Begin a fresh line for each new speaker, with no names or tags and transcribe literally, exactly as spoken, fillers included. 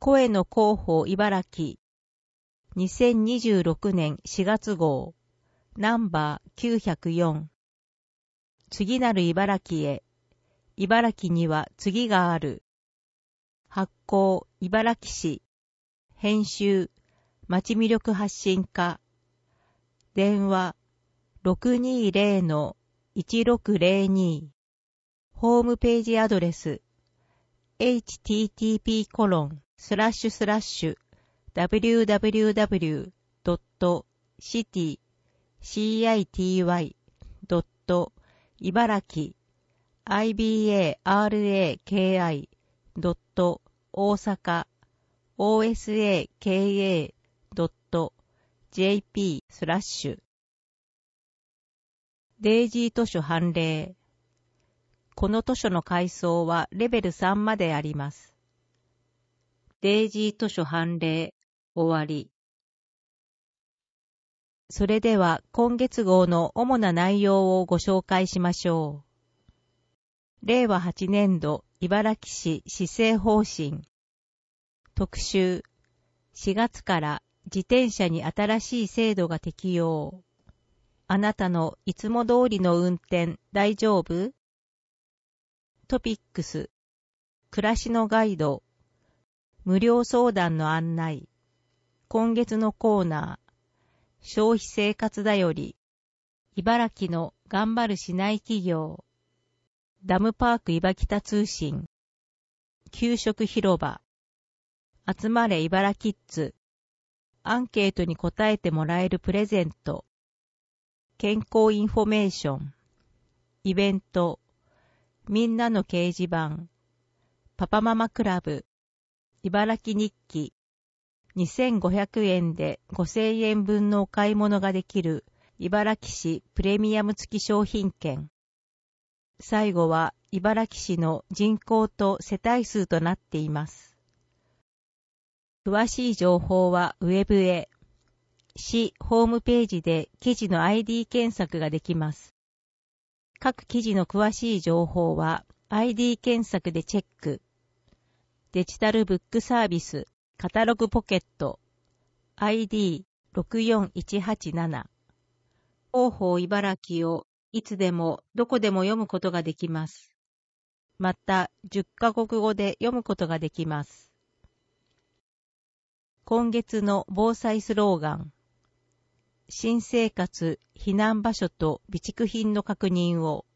声の広報茨城にせんにじゅうろくねんしがつ号ナンバーきゅうひゃくよん。次なる茨城へ。茨城には次がある。発行茨城市。編集町魅力発信課。電話 ろくにーぜろのいちろくぜろに。ホームページアドレス エイチティーティーピーコロンスラッシュスラッシュダブリューダブリューダブリュードットシティシーアイティーワイドット茨城 アイビーエーアールエーケーアイドット大阪 オーエスエーケーエードットジェーピースラッシュデイジー図書判例。この図書の階層はレベルさんまであります。デイジー図書判例終わり。それでは今月号の主な内容をご紹介しましょう。れいわはちねんど茨城市施政方針。特集。しがつから自転車に新しい制度が適用。あなたのいつも通りの運転大丈夫？トピックス。暮らしのガイド。無料相談の案内。今月のコーナー。消費生活だより。茨城の頑張る市内企業。ダムパーク茨北通信。給食広場。集まれ茨キッズ。アンケートに答えてもらえるプレゼント。健康インフォメーション。イベント。みんなの掲示板。パパママクラブ。茨城日記。にせんごひゃくえんでごせんえんぶんのお買い物ができる茨城市プレミアム付き商品券。最後は茨城市の人口と世帯数となっています。詳しい情報はウェブへ。市ホームページで記事の アイディー 検索ができます。各記事の詳しい情報は アイディー 検索でチェック。デジタルブックサービスカタログポケット アイディーろくよんいちはちなな。広報茨城をいつでもどこでも読むことができます。またじゅっカ国語で読むことができます。今月の防災スローガン。新生活避難場所と備蓄品の確認を。